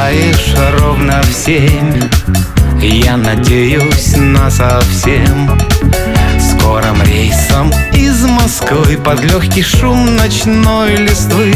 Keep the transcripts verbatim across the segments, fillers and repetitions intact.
Улетаешь ровно в семь. Я надеюсь на совсем скорым рейсом из Москвы под легкий шум ночной листвы.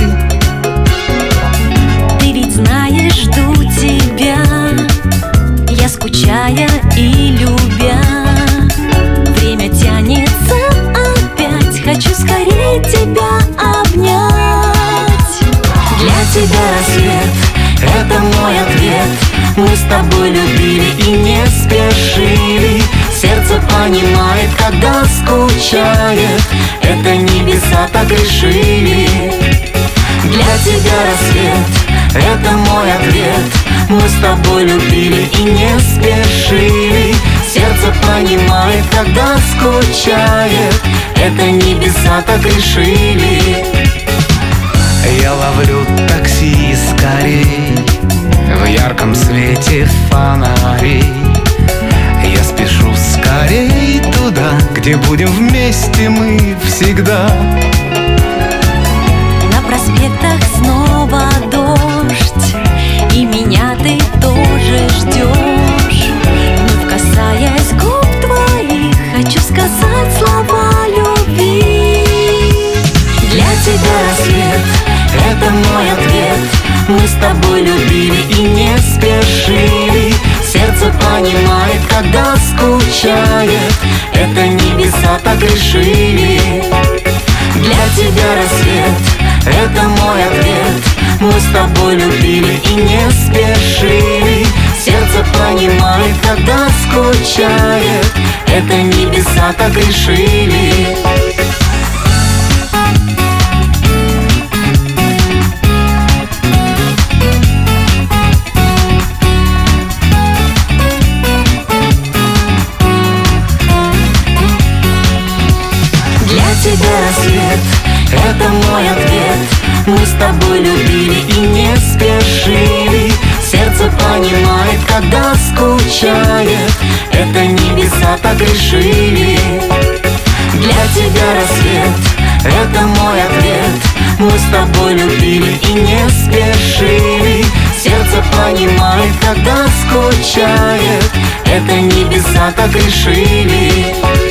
Ты ведь знаешь, жду тебя, я скучая и любя. Время тянется опять, хочу скорее тебя обнять. Для тебя рассвет — это мой ответ. Мы с тобой любили и не спешили. Сердце понимает, когда скучает. Это небеса так решили. Для тебя рассвет — это мой ответ. Мы с тобой любили и не спешили. Сердце понимает, когда скучает. Это небеса так решили. Я ловлю такси скорей в ярком свете фонарей. Я спешу скорей туда, где будем вместе мы всегда. На проспектах снова дождь, и меня ты тоже ждешь. Вновь касаясь губ твоих, хочу сказать слова любви. Для тебя рассвет — это мой ответ. Мы с тобой любили и не спешили. Сердце понимает, когда скучает. Это небеса так решили. Для тебя рассвет — это мой ответ. Мы с тобой любили и не спешили. Сердце понимает, когда скучает. Это небеса так решили. Для тебя рассвет — это мой ответ. Мы с тобой любили и не спешили. Сердце понимает, когда скучает. Это небеса так решили. Для тебя рассвет — это мой ответ. Мы с тобой любили и не спешили. Сердце понимает, когда скучает. Это небеса так решили.